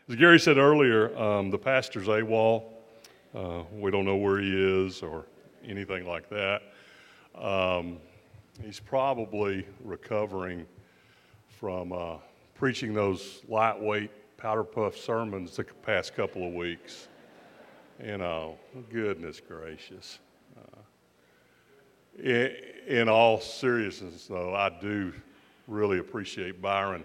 As Gary said earlier, the pastor's AWOL. We don't know where he is or anything like that. He's probably recovering from preaching those lightweight powder puff sermons the past couple of weeks. You know, goodness gracious. In all seriousness, though, I do really appreciate Byron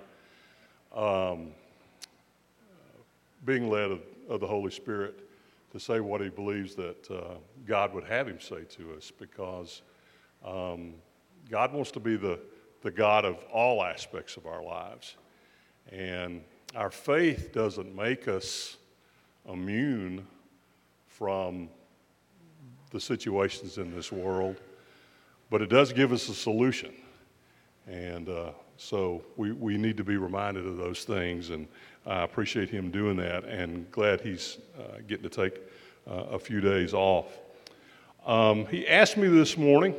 being led of the Holy Spirit to say what he believes that God would have him say to us, because God wants to be the God of all aspects of our lives. And our faith doesn't make us immune from the situations in this world, but it does give us a solution. And so we need to be reminded of those things, and I appreciate him doing that, and glad he's getting to take a few days off. He asked me this morning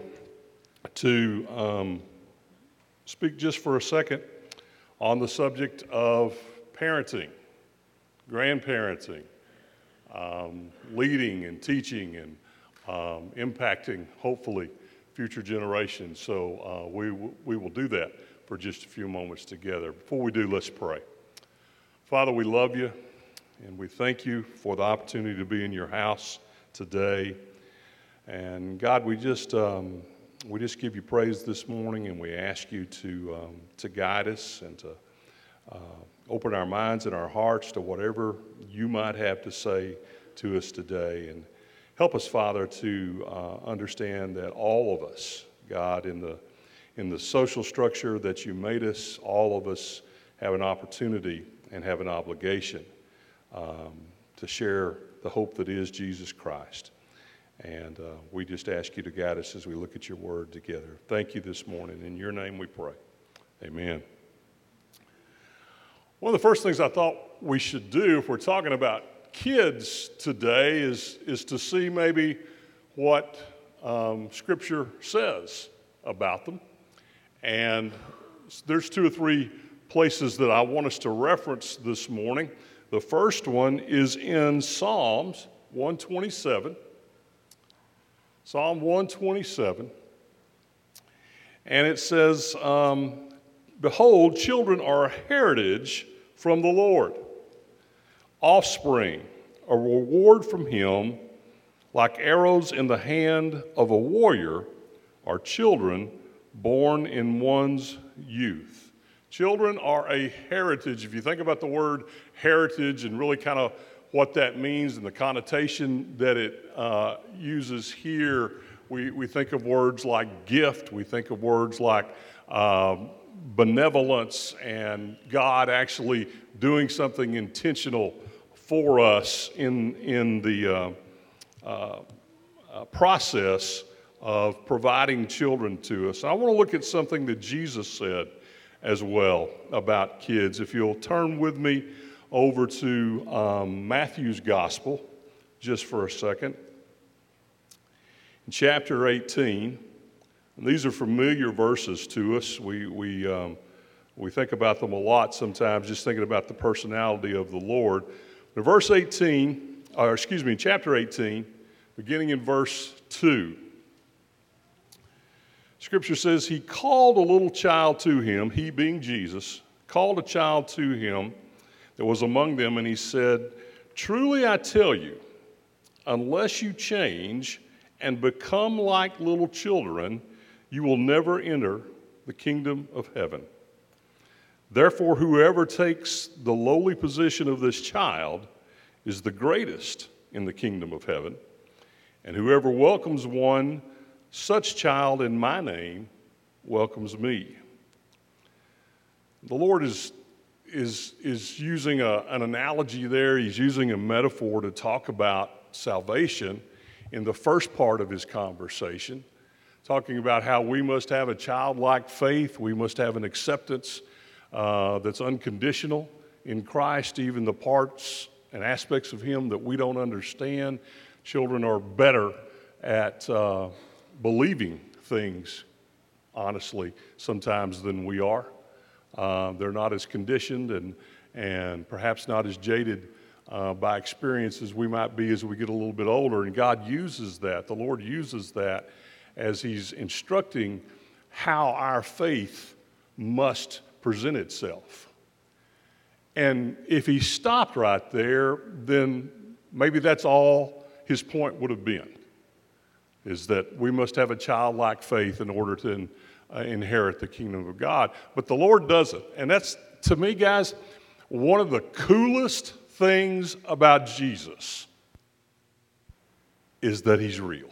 to speak just for a second on the subject of parenting, grandparenting, leading and teaching and impacting, hopefully, future generations. So we will do that for just a few moments together. Before we do, let's pray. Father, we love you, and we thank you for the opportunity to be in your house today. And God, we just give you praise this morning, and we ask you to guide us and to open our minds and our hearts to whatever you might have to say to us today. And help us, Father, to understand that all of us, God, in the social structure that you made us, all of us have an opportunity and have an obligation to share the hope that is Jesus Christ. And we just ask you to guide us as we look at your word together. Thank you this morning. In your name we pray. Amen. One of the first things I thought we should do if we're talking about kids today is to see maybe what Scripture says about them. And there's two or three places that I want us to reference this morning. The first one is in Psalms 127. Psalm 127. And it says, "Behold, children are a heritage from the Lord, offspring, a reward from him, like arrows in the hand of a warrior, are children born in one's youth." Children are a heritage. If you think about the word heritage and really kind of what that means and the connotation that it uses here, we think of words like gift, we think of words like benevolence, and God actually doing something intentional for us in the process of providing children to us. I want to look at something that Jesus said as well about kids. If you'll turn with me over to Matthew's Gospel just for a second. In chapter 18, and these are familiar verses to us. We think about them a lot sometimes, just thinking about the personality of the Lord. In chapter 18, beginning in verse 2, Scripture says, "He called a little child to him," he being Jesus, called a child to him that was among them, and he said, "Truly I tell you, unless you change and become like little children, you will never enter the kingdom of heaven. Therefore, whoever takes the lowly position of this child is the greatest in the kingdom of heaven. And whoever welcomes one such child in my name welcomes me." The Lord is using an analogy there. He's using a metaphor to talk about salvation in the first part of his conversation, talking about how we must have a childlike faith. We must have an acceptance that's unconditional in Christ, even the parts and aspects of him that we don't understand. Children are better at believing things, honestly, sometimes than we are. They're not as conditioned and perhaps not as jaded by experience as we might be as we get a little bit older. And God uses that. The Lord uses that as He's instructing how our faith must present itself. And if He stopped right there, then maybe that's all His point would have been, is that we must have a childlike faith in order to inherit the kingdom of God. But the Lord doesn't. And that's, to me, guys, one of the coolest things about Jesus is that He's real.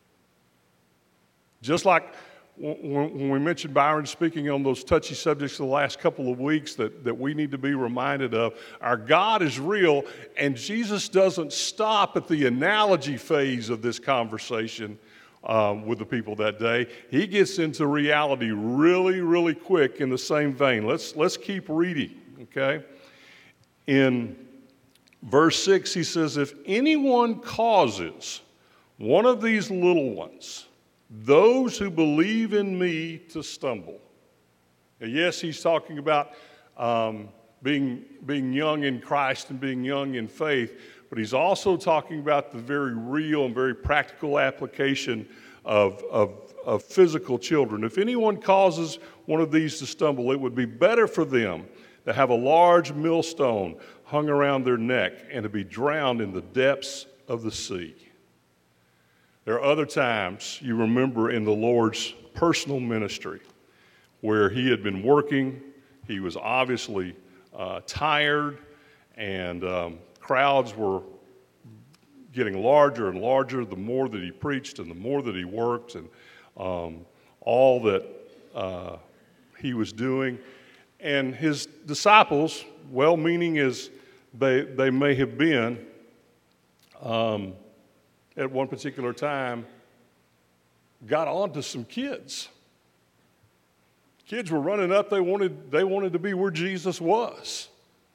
Just like when we mentioned Byron speaking on those touchy subjects the last couple of weeks that we need to be reminded of, our God is real, and Jesus doesn't stop at the analogy phase of this conversation with the people that day. He gets into reality really, really quick in the same vein. Let's keep reading, okay? In verse 6, he says, if anyone causes one of these little ones, those who believe in me, to stumble. Now, yes, he's talking about being young in Christ and being young in faith, but he's also talking about the very real and very practical application of physical children. If anyone causes one of these to stumble, it would be better for them to have a large millstone hung around their neck and to be drowned in the depths of the sea. There are other times, you remember, in the Lord's personal ministry where He had been working. He was obviously tired, and crowds were getting larger and larger the more that He preached and the more that He worked, and all that He was doing. And His disciples, well-meaning as they may have been, at one particular time, got on to some kids. Kids were running up. They wanted to be where Jesus was.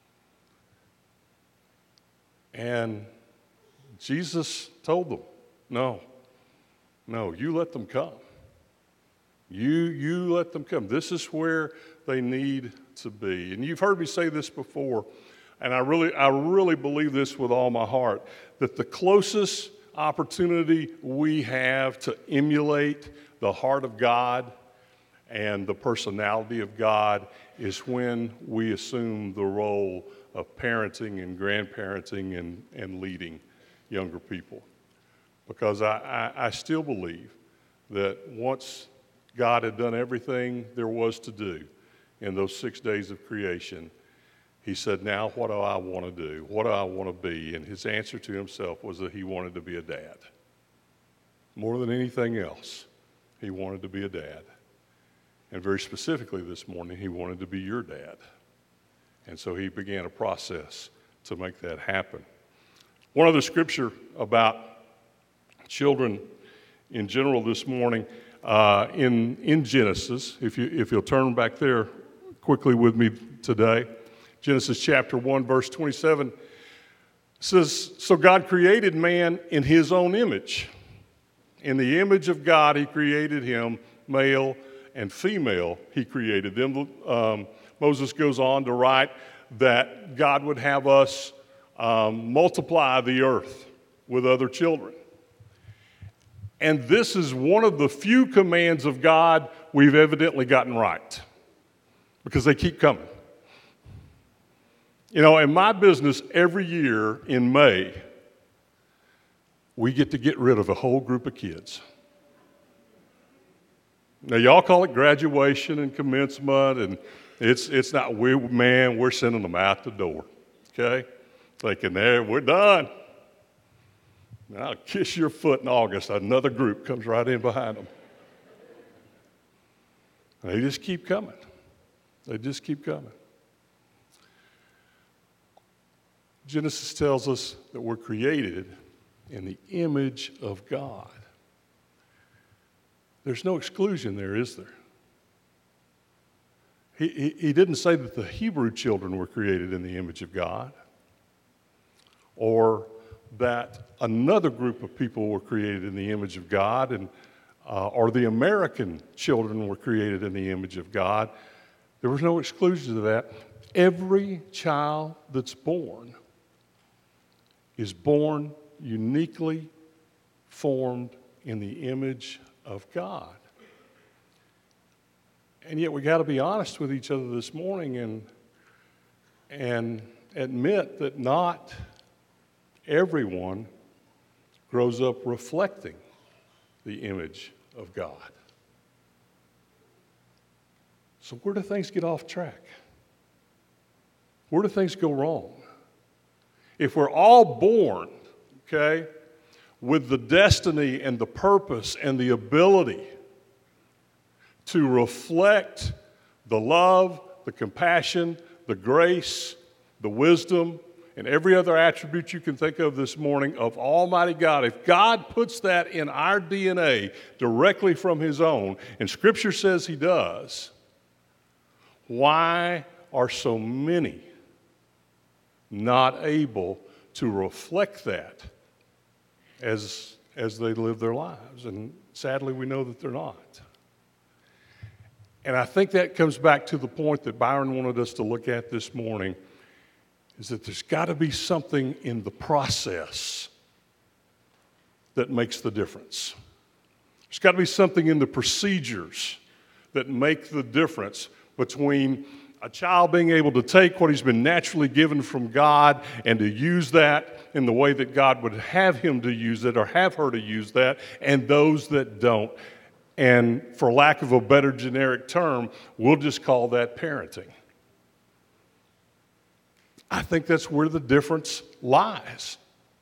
And Jesus told them, no, you let them come. You let them come. This is where they need to be. And you've heard me say this before, and I really believe this with all my heart, that the closest opportunity we have to emulate the heart of God and the personality of God is when we assume the role of parenting and grandparenting and leading younger people. Because I still believe that once God had done everything there was to do in those 6 days of creation, He said, now what do I want to do? What do I want to be? And His answer to Himself was that He wanted to be a dad. More than anything else, He wanted to be a dad. And very specifically this morning, He wanted to be your dad. And so He began a process to make that happen. One other scripture about children in general this morning, in Genesis, if you'll turn back there quickly with me today. Genesis chapter 1, verse 27 says, so God created man in His own image. In the image of God, He created him, male and female, He created them. Moses goes on to write that God would have us multiply the earth with other children. And this is one of the few commands of God we've evidently gotten right, because they keep coming. You know, in my business, every year in May, we get to get rid of a whole group of kids. Now, y'all call it graduation and commencement, and it's not, we're sending them out the door, okay? Thinking, there, we're done. Now, kiss your foot in August, another group comes right in behind them. They just keep coming. They just keep coming. Genesis tells us that we're created in the image of God. There's no exclusion there, is there? He didn't say that the Hebrew children were created in the image of God, or that another group of people were created in the image of God, and or the American children were created in the image of God. There was no exclusion to that. every child that's born is born uniquely formed in the image of God. And yet we got to be honest with each other this morning and admit that not everyone grows up reflecting the image of God. So where do things get off track? Where do things go wrong? If we're all born, okay, with the destiny and the purpose and the ability to reflect the love, the compassion, the grace, the wisdom, and every other attribute you can think of this morning of Almighty God, if God puts that in our DNA directly from His own, and Scripture says He does, why are so many not able to reflect that as they live their lives? And sadly, we know that they're not. And I think that comes back to the point that Byron wanted us to look at this morning, is that there's got to be something in the process that makes the difference. There's got to be something in the procedures that make the difference between a child being able to take what he's been naturally given from God and to use that in the way that God would have him to use it or have her to use that, and those that don't. And for lack of a better generic term, we'll just call that parenting. I think that's where the difference lies.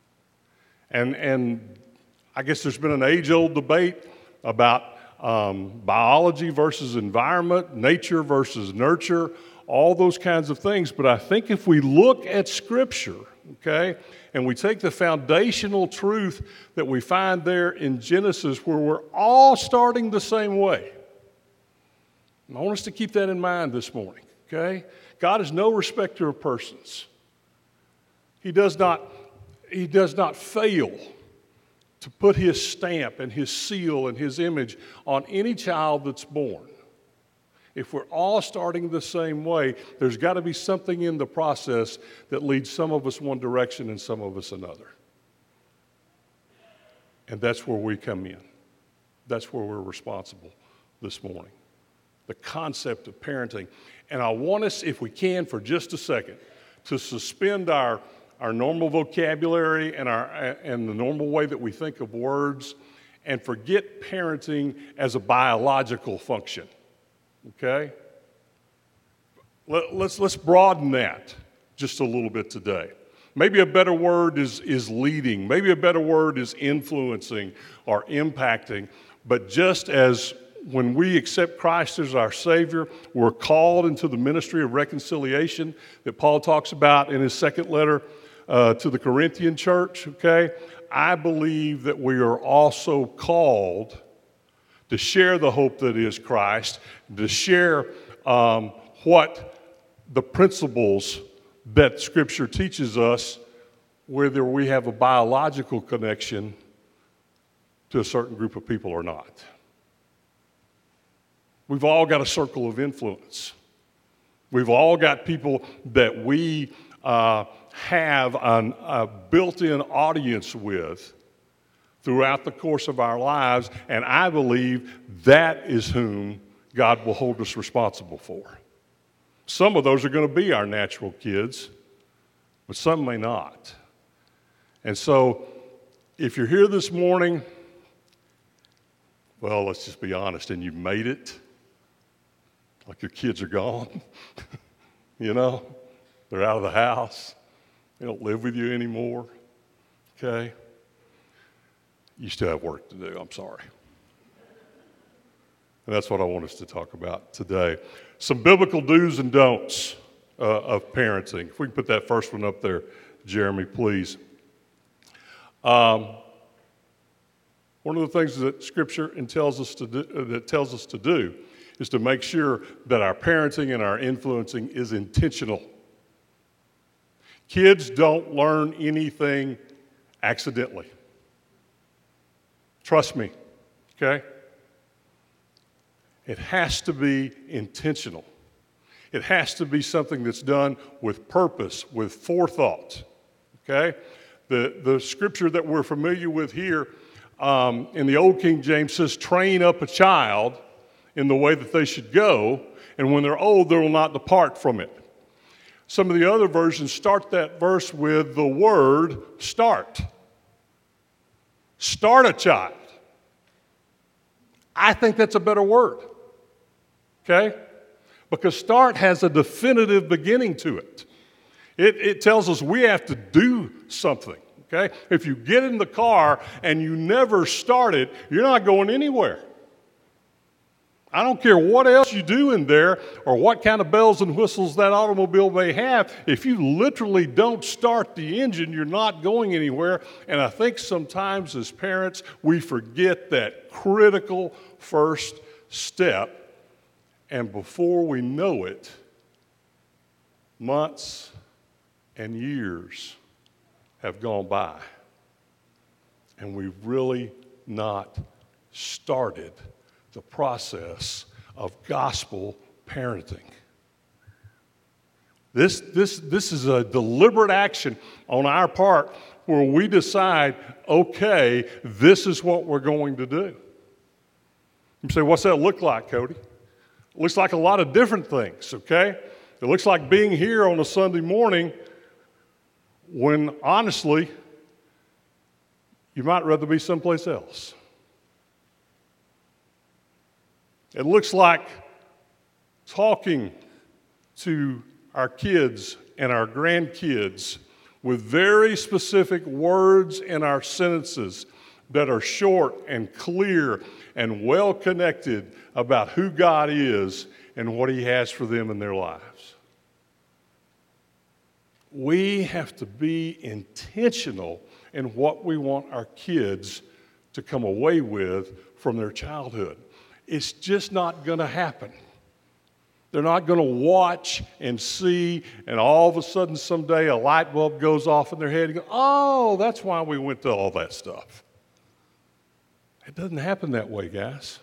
And I guess there's been an age-old debate about biology versus environment, nature versus nurture, all those kinds of things. But I think if we look at Scripture, okay, and we take the foundational truth that we find there in Genesis, where we're all starting the same way. And I want us to keep that in mind this morning, okay? God is no respecter of persons. He does not fail to put His stamp and His seal and His image on any child that's born. If we're all starting the same way, there's got to be something in the process that leads some of us one direction and some of us another. And that's where we come in. That's where we're responsible this morning. The concept of parenting. And I want us, if we can, for just a second, to suspend our normal vocabulary and the normal way that we think of words and forget parenting as a biological function. Okay? Let's broaden that just a little bit today. Maybe a better word is leading. Maybe a better word is influencing or impacting. But just as when we accept Christ as our Savior, we're called into the ministry of reconciliation that Paul talks about in his second letter to the Corinthian church, okay? I believe that we are also called to share the hope that is Christ, to share what the principles that Scripture teaches us, whether we have a biological connection to a certain group of people or not. We've all got a circle of influence. We've all got people that we have a built-in audience with throughout the course of our lives, and I believe that is whom God will hold us responsible for. Some of those are going to be our natural kids, but some may not. And so, if you're here this morning, well, let's just be honest, and you've made it, like your kids are gone, you know, they're out of the house, they don't live with you anymore, okay? You still have work to do, I'm sorry. And that's what I want us to talk about today. Some biblical do's and don'ts of parenting. If we can put that first one up there, Jeremy, please. One of the things that Scripture tells us to do is to make sure that our parenting and our influencing is intentional. Kids don't learn anything accidentally. Trust me, okay? It has to be intentional. It has to be something that's done with purpose, with forethought, okay? The scripture that we're familiar with here in the Old King James says, train up a child in the way that they should go, and when they're old, they will not depart from it. Some of the other versions start that verse with the word start. Start a child. I think that's a better word, okay? Because start has a definitive beginning to it. It tells us we have to do something, okay? If you get in the car and you never start it, you're not going anywhere. I don't care what else you do in there or what kind of bells and whistles that automobile may have. If you literally don't start the engine, you're not going anywhere. And I think sometimes as parents, we forget that critical first step. And before we know it, months and years have gone by. And we've really not started the process of gospel parenting. This is a deliberate action on our part where we decide, okay, this is what we're going to do. You say, what's that look like, Cody? It looks like a lot of different things, okay? It looks like being here on a Sunday morning when, honestly, you might rather be someplace else. It looks like talking to our kids and our grandkids with very specific words in our sentences that are short and clear and well connected about who God is and what He has for them in their lives. We have to be intentional in what we want our kids to come away with from their childhood. It's just not going to happen. They're not going to watch and see, and all of a sudden someday a light bulb goes off in their head and go, oh, that's why we went to all that stuff. It doesn't happen that way, guys.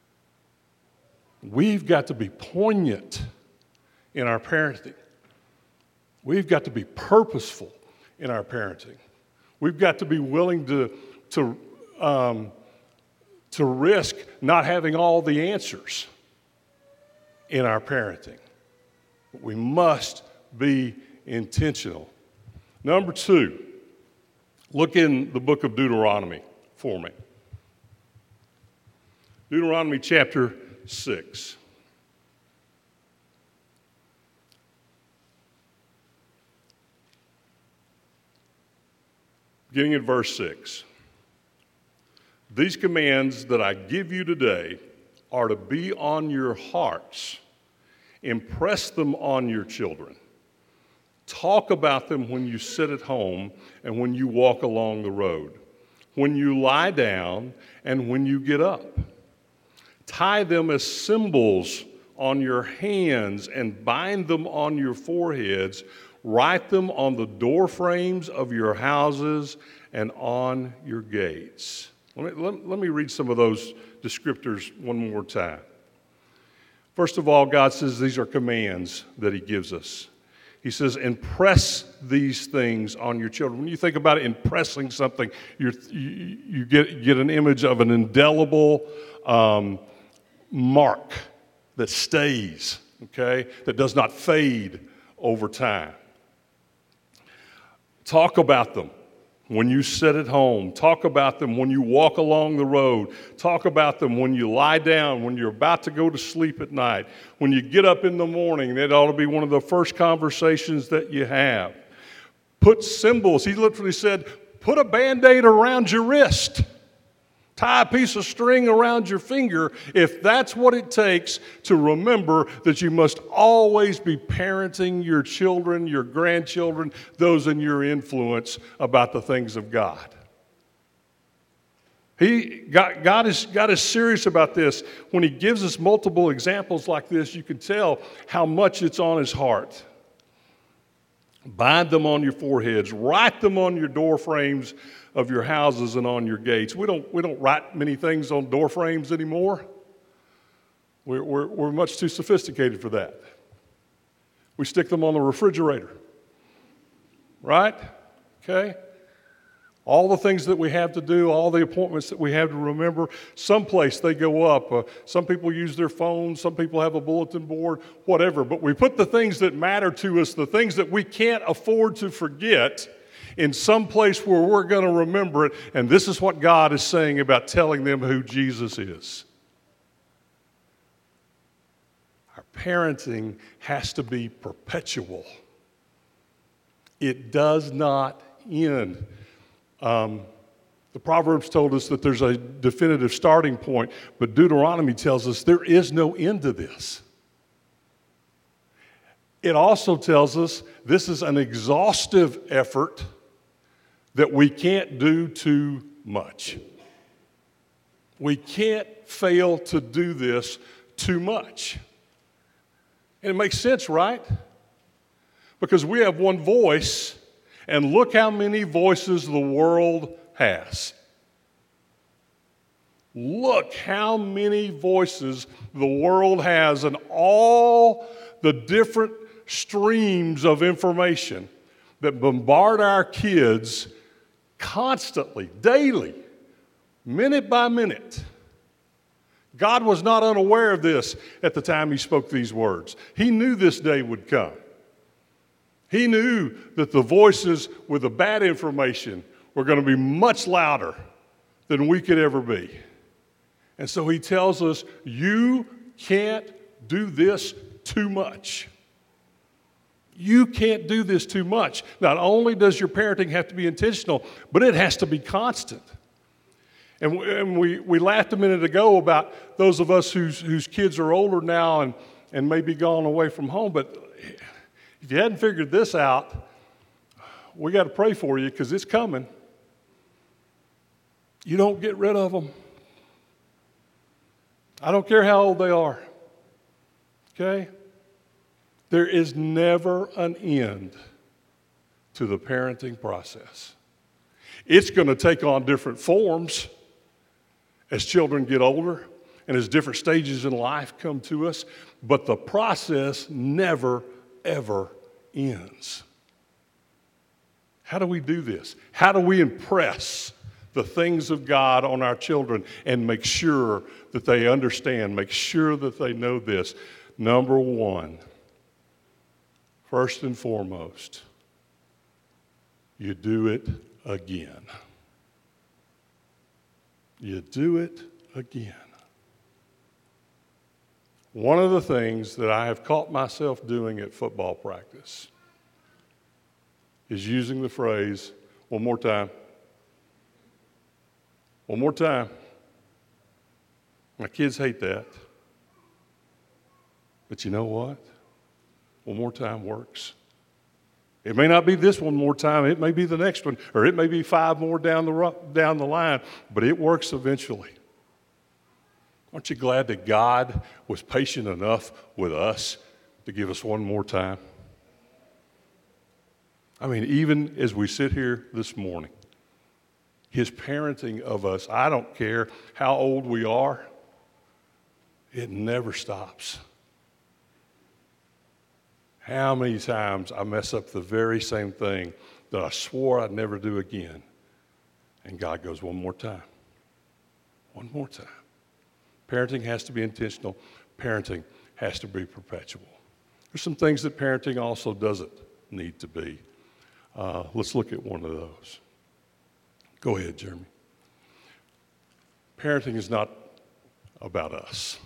We've got to be poignant in our parenting. We've got to be purposeful in our parenting. We've got to be willing to risk not having all the answers in our parenting. But we must be intentional. Number 2, look in the book of Deuteronomy for me. Deuteronomy chapter 6. Beginning at verse 6. These commands that I give you today are to be on your hearts. Impress them on your children. Talk about them when you sit at home and when you walk along the road, when you lie down and when you get up. Tie them as symbols on your hands and bind them on your foreheads. Write them on the door frames of your houses and on your gates. Let me read some of those descriptors one more time. First of all, God says these are commands that He gives us. He says, impress these things on your children. When you think about impressing something, you get an image of an indelible mark that stays, okay, that does not fade over time. Talk about them when you sit at home. Talk about them when you walk along the road. Talk about them when you lie down, when you're about to go to sleep at night. When you get up in the morning, that ought to be one of the first conversations that you have. Put symbols. He literally said, put a Band-Aid around your wrist. Tie a piece of string around your finger if that's what it takes to remember that you must always be parenting your children, your grandchildren, those in your influence about the things of God. God is serious about this. When He gives us multiple examples like this, you can tell how much it's on His heart. Bind them on your foreheads. Write them on your door frames of your houses and on your gates. We don't write many things on door frames anymore. We're much too sophisticated for that. We stick them on the refrigerator, right? Okay? All the things that we have to do, all the appointments that we have to remember, someplace they go up. Some people use their phones, some people have a bulletin board, whatever. But we put the things that matter to us, the things that we can't afford to forget, in some place where we're going to remember it. And this is what God is saying about telling them who Jesus is. Our parenting has to be perpetual. It does not end. The Proverbs told us that there's a definitive starting point, but Deuteronomy tells us there is no end to this. It also tells us this is an exhaustive effort that we can't do too much. We can't fail to do this too much. And it makes sense, right? Because we have one voice, and look how many voices the world has. Look how many voices the world has, and all the different streams of information that bombard our kids constantly, daily, minute by minute. God was not unaware of this at the time he spoke these words. He knew this day would come. He knew that the voices with the bad information were going to be much louder than we could ever be. And so he tells us, you can't do this too much. You can't do this too much. Not only does your parenting have to be intentional, but it has to be constant. And we laughed a minute ago about those of us whose kids are older now and may be gone away from home. But if you hadn't figured this out, we got to pray for you because it's coming. You don't get rid of them. I don't care how old they are. Okay? There is never an end to the parenting process. It's going to take on different forms as children get older and as different stages in life come to us, but the process never, ever ends. How do we do this? How do we impress the things of God on our children and make sure that they understand, make sure that they know this? Number one, first and foremost, you do it again. You do it again. One of the things that I have caught myself doing at football practice is using the phrase, one more time. One more time. My kids hate that. But you know what? One more time works. It may not be this one more time. It may be the next one, or it may be 5 more down the line, but it works eventually. Aren't you glad that God was patient enough with us to give us one more time? I mean, even as we sit here this morning, his parenting of us, I don't care how old we are, it never stops. How many times I mess up the very same thing that I swore I'd never do again. And God goes, one more time. One more time. Parenting has to be intentional. Parenting has to be perpetual. There's some things that parenting also doesn't need to be. Let's look at one of those. Go ahead, Jeremy. Parenting is not about us.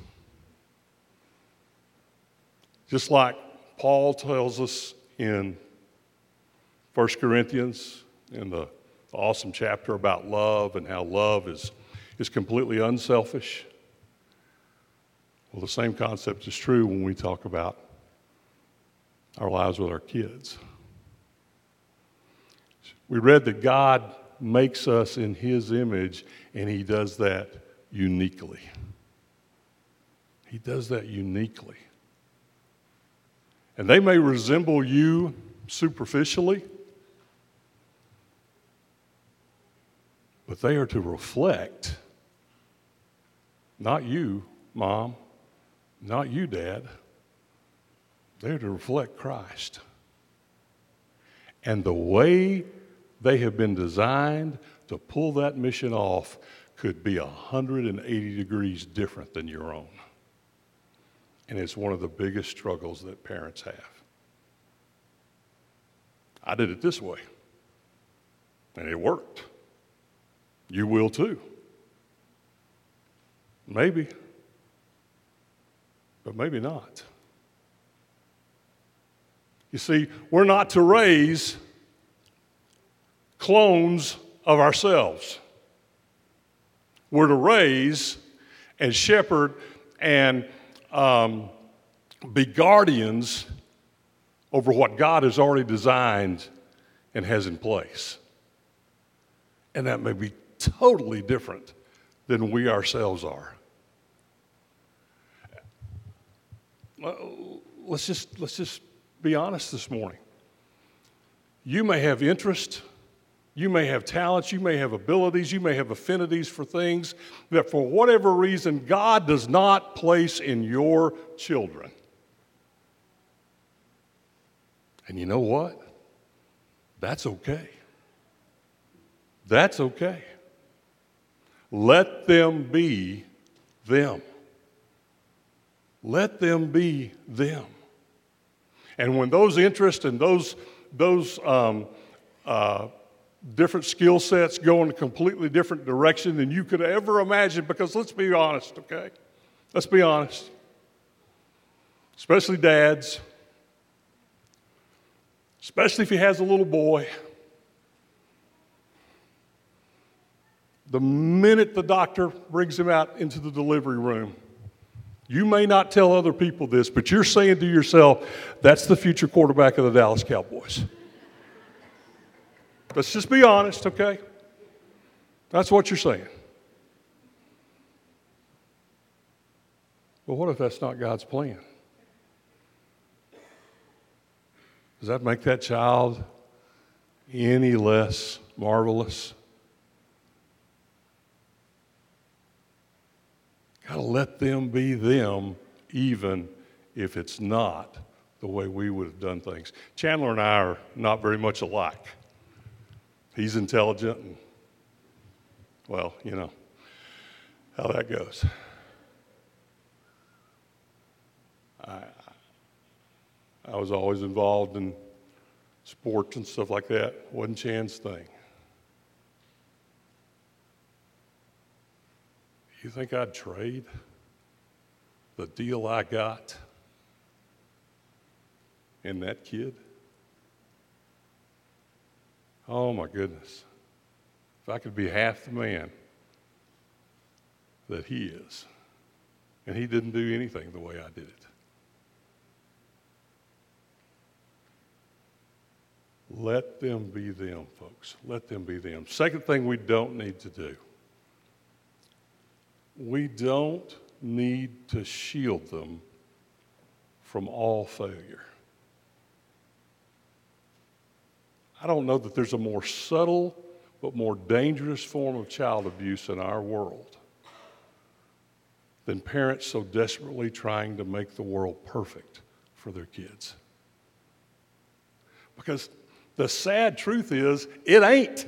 Just like Paul tells us in 1 Corinthians, in the awesome chapter about love and how love is completely unselfish. Well, the same concept is true when we talk about our lives with our kids. We read that God makes us in his image, and he does that uniquely. He does that uniquely. And they may resemble you superficially, but they are to reflect not you, Mom, not you, Dad, They're to reflect Christ. And the way they have been designed to pull that mission off could be 180 degrees different than your own. And it's one of the biggest struggles that parents have. I did it this way, and it worked. You will too. Maybe, but maybe not. You see, we're not to raise clones of ourselves. We're to raise and shepherd and be guardians over what God has already designed and has in place. And that may be totally different than we ourselves are. Let's just be honest this morning. You may have interest, you may have talents, you may have abilities, you may have affinities for things that for whatever reason God does not place in your children. And you know what? That's okay. That's okay. Let them be them. Let them be them. And when those interests and those different skill sets go in a completely different direction than you could ever imagine, because let's be honest, okay? Let's be honest. Especially dads. Especially if he has a little boy. The minute the doctor brings him out into the delivery room, you may not tell other people this, but you're saying to yourself, that's the future quarterback of the Dallas Cowboys. Let's just be honest, okay? That's what you're saying. Well, what if that's not God's plan? Does that make that child any less marvelous? Got to let them be them, even if it's not the way we would have done things. Chandler and I are not very much alike. He's intelligent, and, well, you know how that goes. I was always involved in sports and stuff like that. Wasn't Chan's thing. You think I'd trade the deal I got in that kid? Oh my goodness. If I could be half the man that he is. And he didn't do anything the way I did it. Let them be them, folks. Let them be them. Second thing we don't need to do. We don't need to shield them from all failure. I don't know that there's a more subtle but more dangerous form of child abuse in our world than parents so desperately trying to make the world perfect for their kids. Because the sad truth is, it ain't.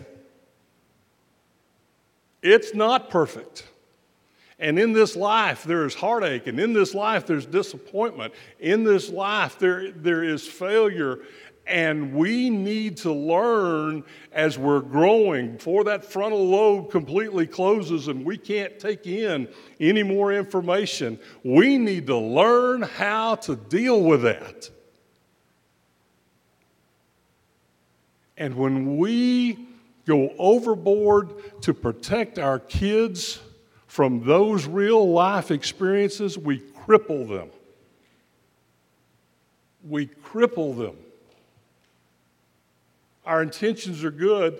It's not perfect. And in this life, there is heartache. And in this life, there's disappointment. In this life, there is failure. And we need to learn as we're growing, before that frontal lobe completely closes and we can't take in any more information, we need to learn how to deal with that. And when we go overboard to protect our kids from those real life experiences, we cripple them. We cripple them. Our intentions are good,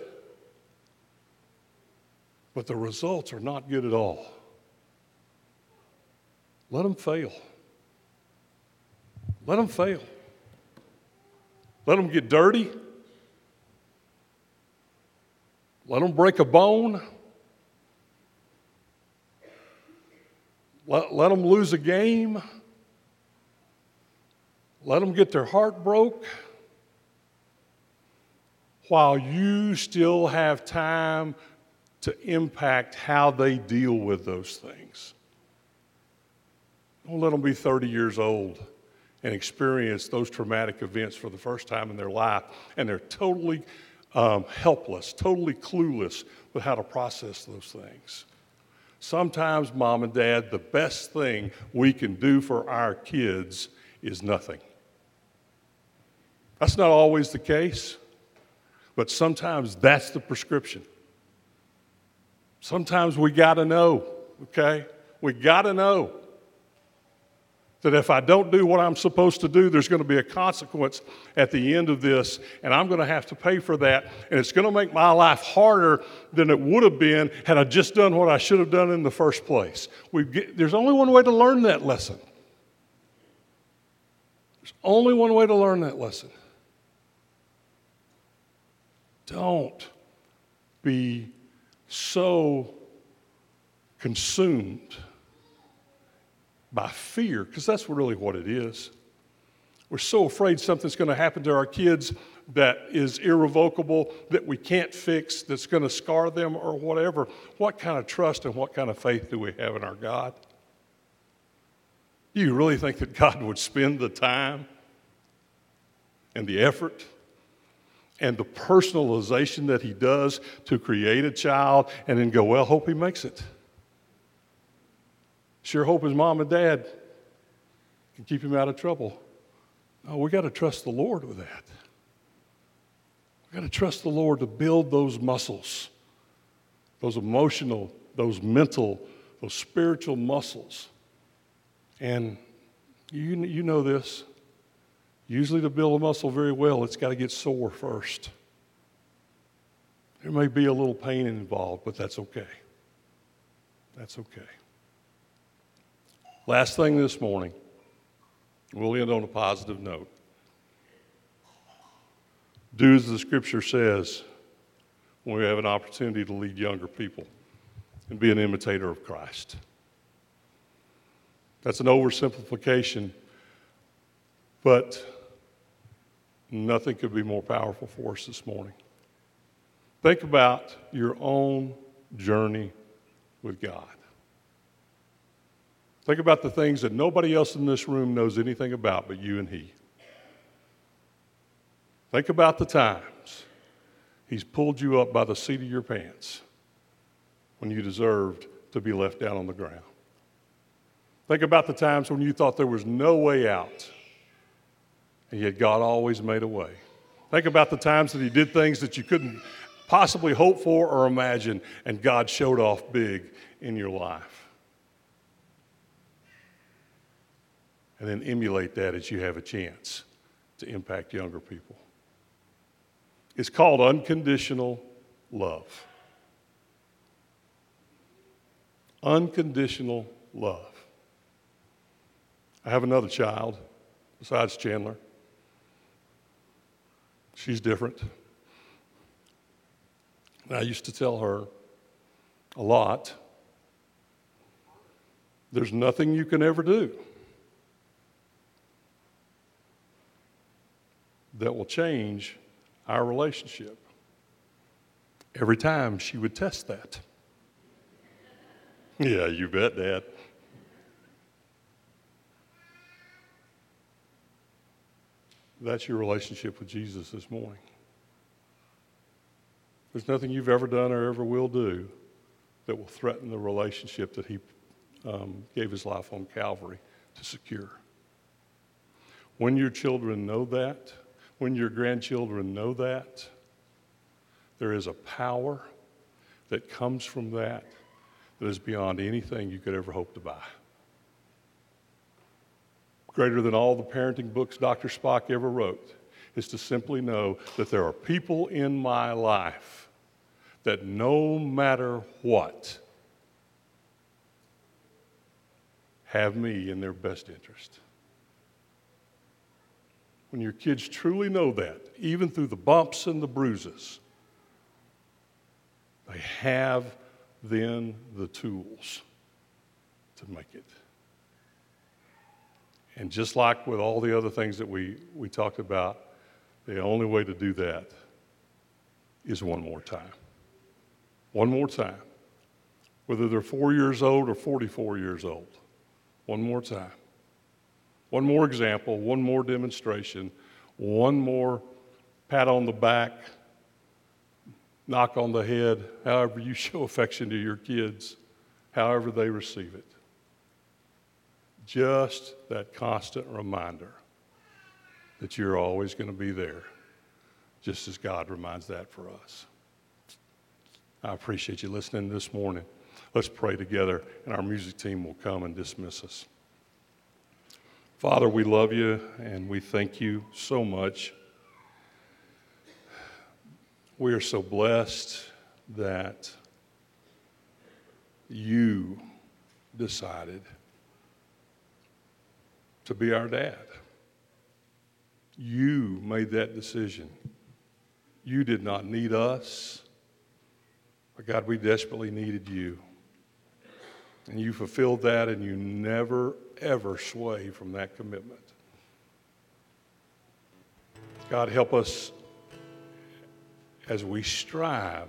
but the results are not good at all. Let them fail. Let them fail. Let them get dirty. Let them break a bone. Let them lose a game. Let them get their heart broke while you still have time to impact how they deal with those things. Don't let them be 30 years old and experience those traumatic events for the first time in their life, and they're totally helpless, totally clueless with how to process those things. Sometimes, mom and dad, the best thing we can do for our kids is nothing. That's not always the case, but sometimes that's the prescription. Sometimes we got to know, okay? We got to know that if I don't do what I'm supposed to do, there's going to be a consequence at the end of this, and I'm going to have to pay for that, and it's going to make my life harder than it would have been had I just done what I should have done in the first place. There's only one way to learn that lesson. There's only one way to learn that lesson. Don't be so consumed by fear, because that's really what it is. We're so afraid something's going to happen to our kids that is irrevocable, that we can't fix, that's going to scar them or whatever. What kind of trust and what kind of faith do we have in our God? Do you really think that God would spend the time and the effort and the personalization that he does to create a child and then go, well, hope he makes it? Sure hope his mom and dad can keep him out of trouble. No, we got to trust the Lord with that. We got to trust the Lord to build those muscles, those emotional, those mental, those spiritual muscles. And you know this. Usually to build a muscle very well, it's got to get sore first. There may be a little pain involved, but that's okay. That's okay. Last thing this morning, we'll end on a positive note. Do as the scripture says when we have an opportunity to lead younger people and be an imitator of Christ. That's an oversimplification, but nothing could be more powerful for us this morning. Think about your own journey with God. Think about the things that nobody else in this room knows anything about but you and he. Think about the times he's pulled you up by the seat of your pants when you deserved to be left down on the ground. Think about the times when you thought there was no way out, and yet God always made a way. Think about the times that he did things that you couldn't possibly hope for or imagine, and God showed off big in your life. And then emulate that as you have a chance to impact younger people. It's called unconditional love. Unconditional love. I have another child besides Chandler. She's different. And I used to tell her a lot, there's nothing you can ever do that will change our relationship. Every time she would test that. Yeah, you bet, Dad. That's your relationship with Jesus this morning. There's nothing you've ever done or ever will do that will threaten the relationship that he gave his life on Calvary to secure. When your children know that, when your grandchildren know that, there is a power that comes from that is beyond anything you could ever hope to buy. Greater than all the parenting books Dr. Spock ever wrote is to simply know that there are people in my life that no matter what have me in their best interest. When your kids truly know that, even through the bumps and the bruises, they have then the tools to make it. And just like with all the other things that we talked about, the only way to do that is one more time. One more time. Whether they're 4 years old or 44 years old. One more time. One more example, one more demonstration, one more pat on the back, knock on the head, however you show affection to your kids, however they receive it. Just that constant reminder that you're always going to be there, just as God reminds that for us. I appreciate you listening this morning. Let's pray together, and our music team will come and dismiss us. Father, we love you, and we thank you so much. We are so blessed that you decided to be our dad. You made that decision. You did not need us, but God, we desperately needed you. And you fulfilled that, and you never, ever sway from that commitment. God, help us as we strive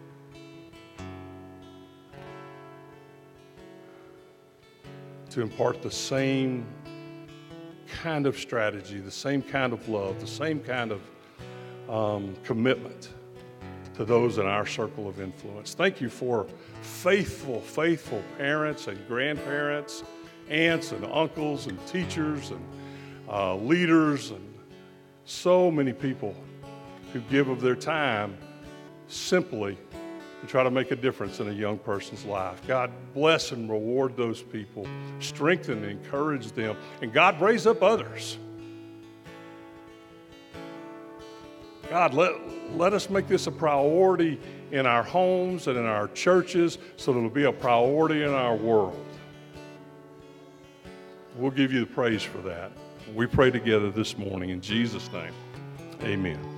to impart the same kind of strategy, the same kind of love, the same kind of commitment to those in our circle of influence. Thank you for faithful parents and grandparents, aunts and uncles and teachers and leaders and so many people who give of their time simply to try to make a difference in a young person's life. God, bless and reward those people, strengthen and encourage them, and God, raise up others. God, let us make this a priority in our homes and in our churches so that it'll be a priority in our world. We'll give you the praise for that. We pray together this morning in Jesus' name. Amen.